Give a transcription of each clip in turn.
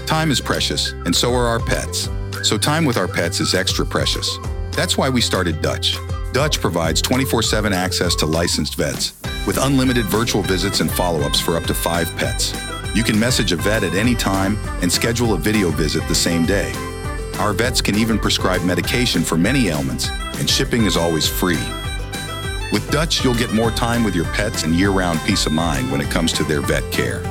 Time is precious, and so are our pets. So time with our pets is extra precious. That's why we started Dutch. Dutch provides 24/7 access to licensed vets, with unlimited virtual visits and follow-ups for up to 5 pets. You can message a vet at any time and schedule a video visit the same day. Our vets can even prescribe medication for many ailments, and shipping is always free. With Dutch, you'll get more time with your pets and year-round peace of mind when it comes to their vet care.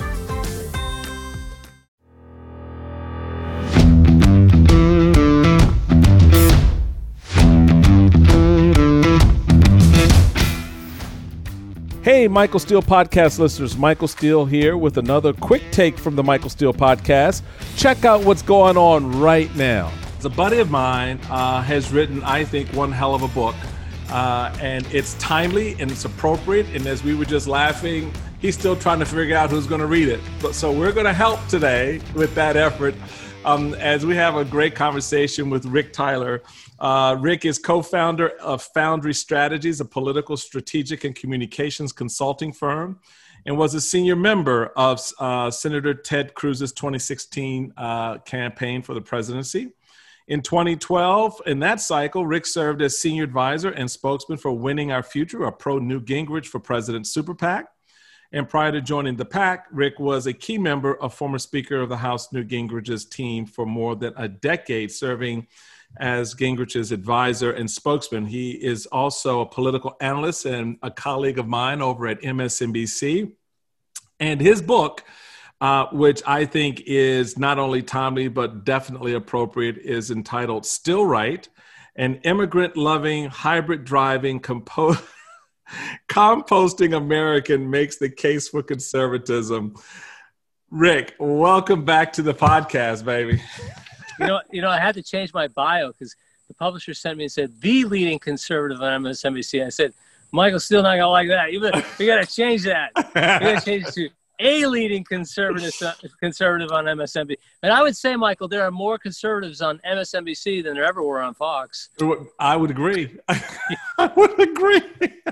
Hey, Michael Steele Podcast listeners. Michael Steele here with another quick take from the Michael Steele Podcast. Check out what's going on right now. A buddy of mine has written, I think, one hell of a book. And it's timely and it's appropriate. And as we were just laughing, he's still trying to figure out who's going to read it. So we're going to help today with that effort as we have a great conversation with Rick Tyler. Rick is co-founder of Foundry Strategies, a political, strategic, and communications consulting firm, and was a senior member of Senator Ted Cruz's 2016 campaign for the presidency. In 2012, in that cycle, Rick served as senior advisor and spokesman for Winning Our Future, a pro-Newt Gingrich for President super PAC. And prior to joining the PAC, Rick was a key member of former Speaker of the House Newt Gingrich's team for more than a decade, serving as Gingrich's advisor and spokesman. He is also a political analyst and a colleague of mine over at MSNBC. And his book, which I think is not only timely, but definitely appropriate, is entitled Still Right, an immigrant-loving, hybrid-driving, composting American makes the case for conservatism. Rick, welcome back to the podcast, baby. You know, I had to change my bio because the publisher sent me and said, the leading conservative on MSNBC. I said, Michael Steele not going to like that. You got to change that. You got to change it to a leading conservative on MSNBC. And I would say, Michael, there are more conservatives on MSNBC than there ever were on Fox. I would agree. I would agree.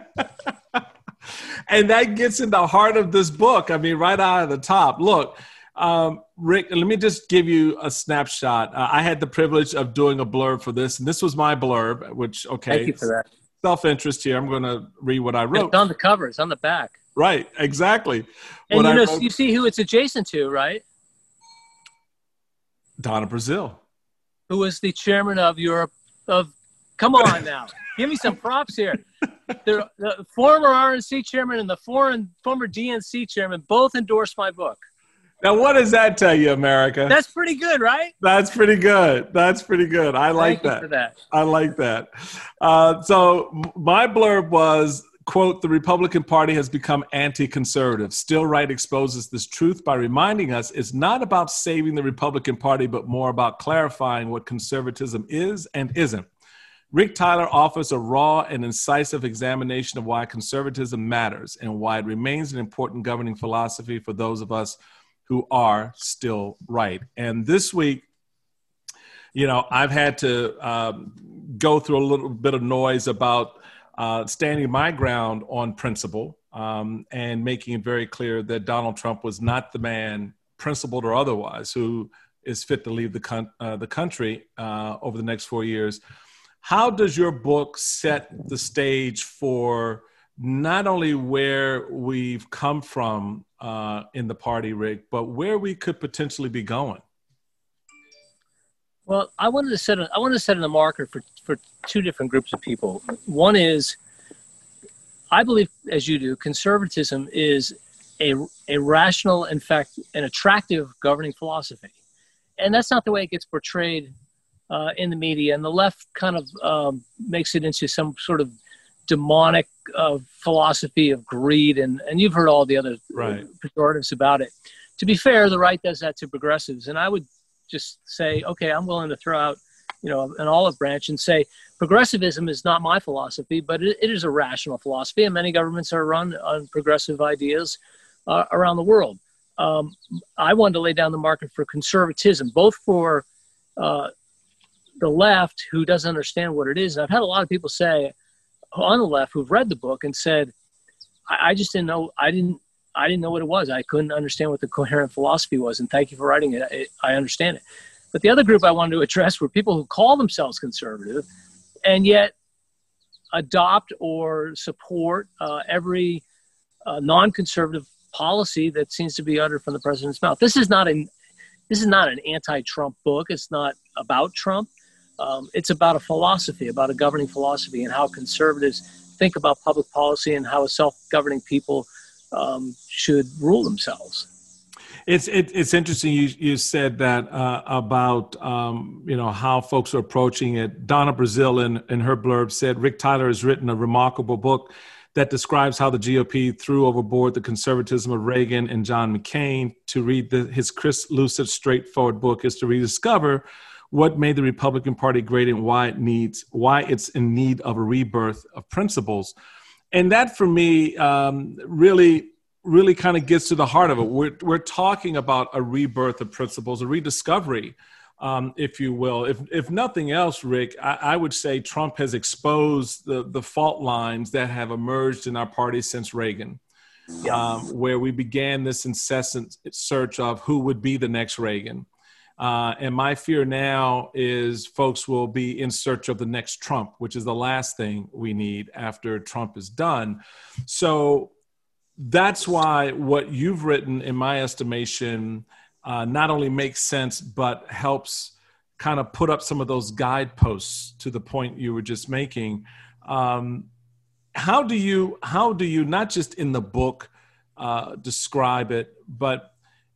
And that gets in the heart of this book. I mean, right out of the top. Look, Rick, let me just give you a snapshot. I had the privilege of doing a blurb for this, and this was my blurb, which, okay. Thank you for that. Self-interest here. I'm going to read what I wrote. It's on the cover. It's on the back. Right, exactly. And you see who it's adjacent to, right? Donna Brazile. Who was the chairman of Europe of, come on now. Give me some props here. The former RNC chairman and the former DNC chairman both endorsed my book. Now, what does that tell you, America? That's pretty good, right? That's pretty good. That's pretty good. I like that. Thank you for that. I like that. So my blurb was, quote, the Republican Party has become anti-conservative. Still Right exposes this truth by reminding us it's not about saving the Republican Party, but more about clarifying what conservatism is and isn't. Rick Tyler offers a raw and incisive examination of why conservatism matters and why it remains an important governing philosophy for those of us who are still right. And this week, you know, I've had to go through a little bit of noise about standing my ground on principle and making it very clear that Donald Trump was not the man, principled or otherwise, who is fit to lead the country over the next 4 years. How does your book set the stage for not only where we've come from in the party, Rick, but where we could potentially be going? Well, I wanted to set a marker for two different groups of people. One is, I believe, as you do, conservatism is a rational, in fact, an attractive governing philosophy. And that's not the way it gets portrayed in the media. And the left kind of makes it into some sort of demonic philosophy of greed. And you've heard all the other pejoratives about it. To be fair, the right does that to progressives. And I would just say, okay, I'm willing to throw out, you know, an olive branch and say progressivism is not my philosophy, but it is a rational philosophy, and many governments are run on progressive ideas around the world. I wanted to lay down the market for conservatism, both for the left, who doesn't understand what it is. And I've had a lot of people say on the left who've read the book and said, I just didn't know, I didn't I didn't know what it was. I couldn't understand what the coherent philosophy was. And thank you for writing it. I understand it. But the other group I wanted to address were people who call themselves conservative and yet adopt or support every non-conservative policy that seems to be uttered from the president's mouth. This is not an anti-Trump book. It's not about Trump. It's about a philosophy, about a governing philosophy, and how conservatives think about public policy and how a self-governing people should rule themselves. It's interesting you said that about how folks are approaching it. Donna Brazile in her blurb said Rick Tyler has written a remarkable book that describes how the GOP threw overboard the conservatism of Reagan and John McCain. To read his crisp, lucid, straightforward book is to rediscover what made the Republican Party great and why it's in need of a rebirth of principles. And that, for me, really kind of gets to the heart of it. We're talking about a rebirth of principles, a rediscovery, if you will. If nothing else, Rick, I would say Trump has exposed the fault lines that have emerged in our party since Reagan, where we began this incessant search of who would be the next Reagan. And my fear now is folks will be in search of the next Trump, which is the last thing we need after Trump is done. So that's why what you've written, in my estimation, not only makes sense, but helps kind of put up some of those guideposts to the point you were just making. How do you not just in the book describe it, but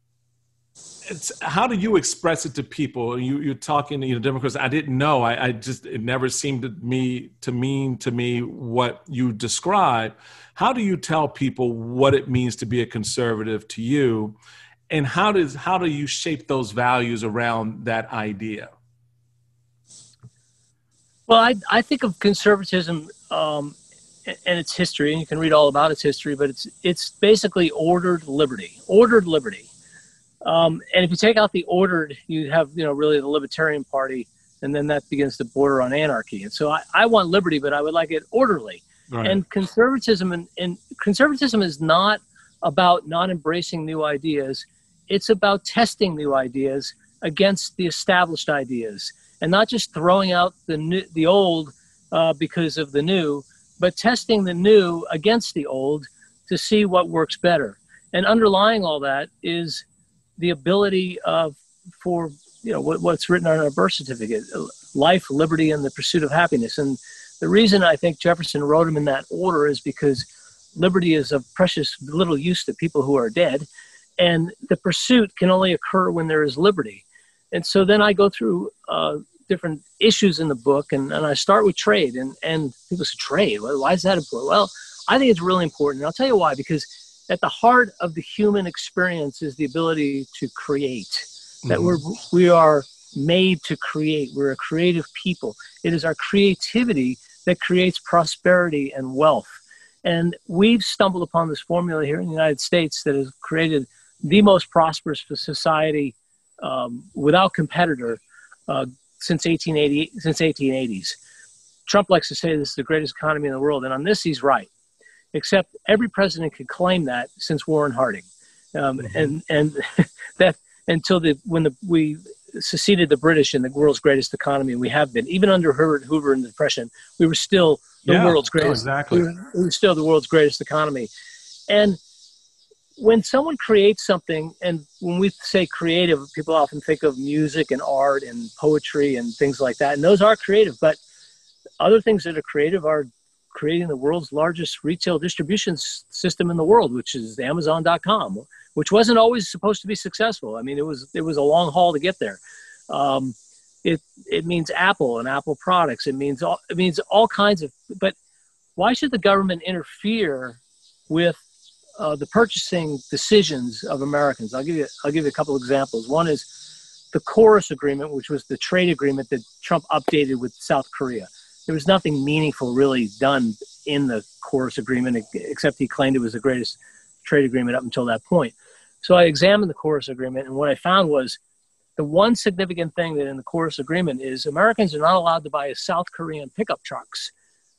how do you express it to people? You're talking to Democrats. I didn't know. It never seemed to mean to me what you describe. How do you tell people what it means to be a conservative to you, and how do you shape those values around that idea? Well, I think of conservatism and its history, and you can read all about its history. But it's basically ordered liberty. And if you take out the ordered, you have, really the Libertarian Party, and then that begins to border on anarchy. And so I want liberty, but I would like it orderly. Right. And conservatism is not about not embracing new ideas. It's about testing new ideas against the established ideas, and not just throwing out the old because of the new, but testing the new against the old to see what works better. And underlying all that is the ability for what's written on our birth certificate: life, liberty, and the pursuit of happiness. And the reason I think Jefferson wrote them in that order is because liberty is of precious little use to people who are dead, and the pursuit can only occur when there is liberty. And so then I go through different issues in the book, and I start with trade. And people say, trade? Why is that important? Well, I think it's really important. And I'll tell you why. Because at the heart of the human experience is the ability to create. That we are made to create. We're a creative people. It is our creativity that creates prosperity and wealth. And we've stumbled upon this formula here in the United States that has created the most prosperous society without competitor since 1880s. Trump likes to say this is the greatest economy in the world, and on this he's right. Except every president could claim that since Warren Harding, and that until we succeeded the British in the world's greatest economy, and we have been, even under Herbert Hoover in the Depression, we were still the world's greatest. Exactly, we were still the world's greatest economy. And when someone creates something, and when we say creative, people often think of music and art and poetry and things like that, and those are creative. But other things that are creative are creating the world's largest retail distribution system in the world, which is Amazon.com, which wasn't always supposed to be successful. I mean, it was a long haul to get there. It means Apple and Apple products. It means all kinds of. But why should the government interfere with the purchasing decisions of Americans? I'll give you a couple examples. One is the KORUS agreement, which was the trade agreement that Trump updated with South Korea. There was nothing meaningful really done in the KORUS agreement, except he claimed it was the greatest trade agreement up until that point. So I examined the KORUS agreement, and what I found was the one significant thing that in the KORUS agreement is Americans are not allowed to buy South Korean pickup trucks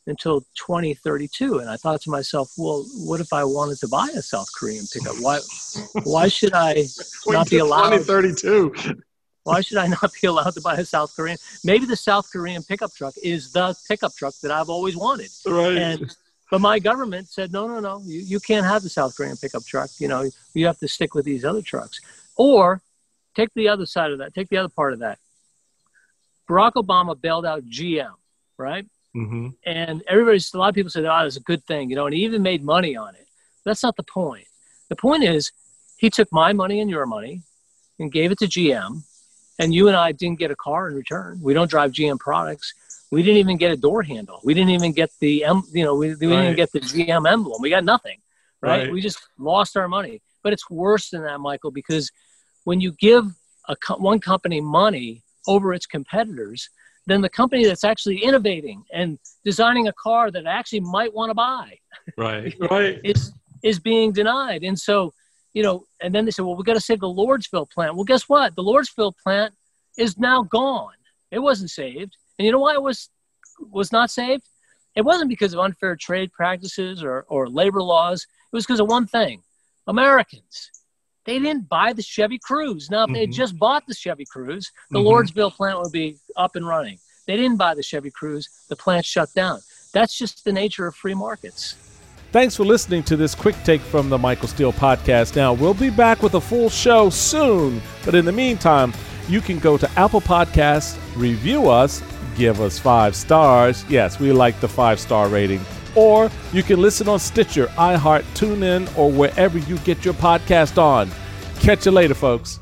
until 2032. And I thought to myself, well, what if I wanted to buy a South Korean pickup? Why should I not be allowed? 2032. Why should I not be allowed to buy a South Korean? Maybe the South Korean pickup truck is the pickup truck that I've always wanted. Right. But my government said, no, you can't have the South Korean pickup truck. You have to stick with these other trucks. Or take the other side of that. Take the other part of that. Barack Obama bailed out GM, right? Mm-hmm. And a lot of people said, it's a good thing, and he even made money on it. That's not the point. The point is he took my money and your money and gave it to GM. And you and I didn't get a car in return. We don't drive GM products. We didn't even get a door handle. We didn't even get we didn't even get the GM emblem. We got nothing, right? We just lost our money. But it's worse than that, Michael, because when you give one company money over its competitors, then the company that's actually innovating and designing a car that I actually might want to buy, right, is being denied. And so, and then they said, well, we got to save the Lordsville plant. Well, guess what? The Lordsville plant is now gone. It wasn't saved. And you know why it was not saved? It wasn't because of unfair trade practices or labor laws. It was because of one thing. Americans. They didn't buy the Chevy Cruze. Now, if they had just bought the Chevy Cruze, the Lordsville plant would be up and running. They didn't buy the Chevy Cruze. The plant shut down. That's just the nature of free markets. Thanks for listening to this quick take from the Michael Steele Podcast. Now, we'll be back with a full show soon. But in the meantime, you can go to Apple Podcasts, review us, give us 5 stars. Yes, we like the 5-star rating. Or you can listen on Stitcher, iHeart, TuneIn, or wherever you get your podcast on. Catch you later, folks.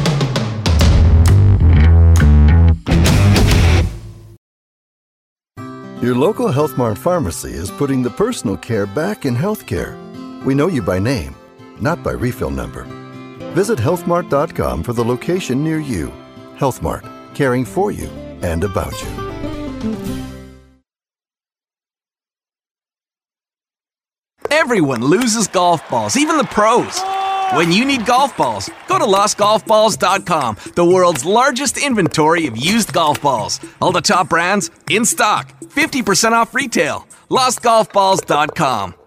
Your local Health Mart pharmacy is putting the personal care back in healthcare. We know you by name, not by refill number. Visit healthmart.com for the location near you. Health Mart, caring for you and about you. Everyone loses golf balls, even the pros. When you need golf balls, go to lostgolfballs.com, the world's largest inventory of used golf balls. All the top brands, in stock, 50% off retail. lostgolfballs.com.